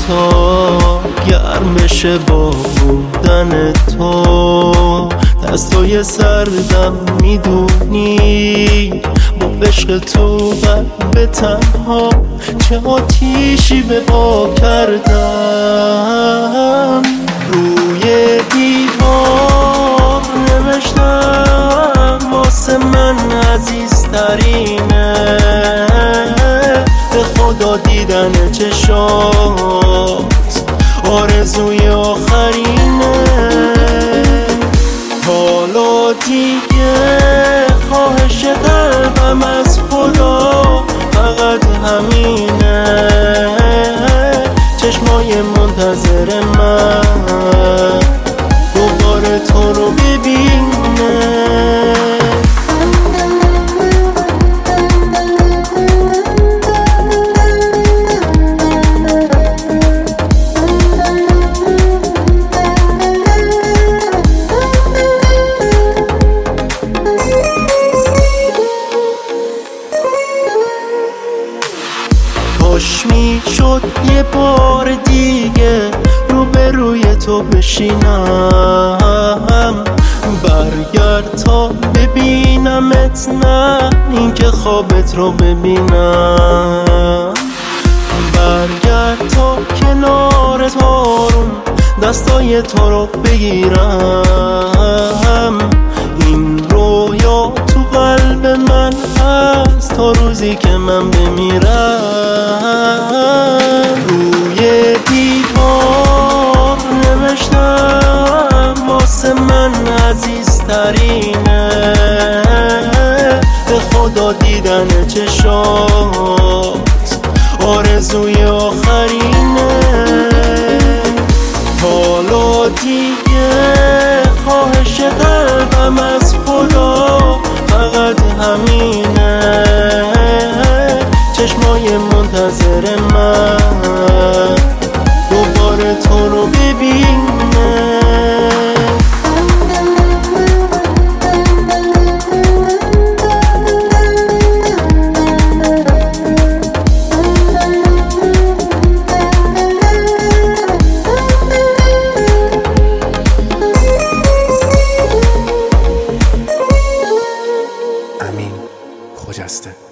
تا گرم بشه با بودن تو. دستای سردم میدونی با عشق تو قلب تنها چه آتیشی به پا کردم. روی دیوار نوشتم واسه من عزیزترینه، به خدا دیدن چشات آرزوی آخرینه. حالا دیگه خواهش قلبم از خدا فقط همینه، چشمای منتظر من دوباره تو رو ببینه. کاش میشد یه بار دیگه روبروی تو بشینم، برگرد تا ببینمت، نه اینکه خوابت رو ببینم. برگرد تا کنار تارون دستای تو رو بگیرم. این رویا تو قلب من هست تا روزی که من بمیرم. روی دیوار نوشتم واسه من عزیزترینه، به خدا دیدن چشات آرزوی آخرینه. حالا دیگه خواهش قلبم از خدا فقط همینه، چشمای منتظر من دوباره تو رو ببینه. امین خجسته.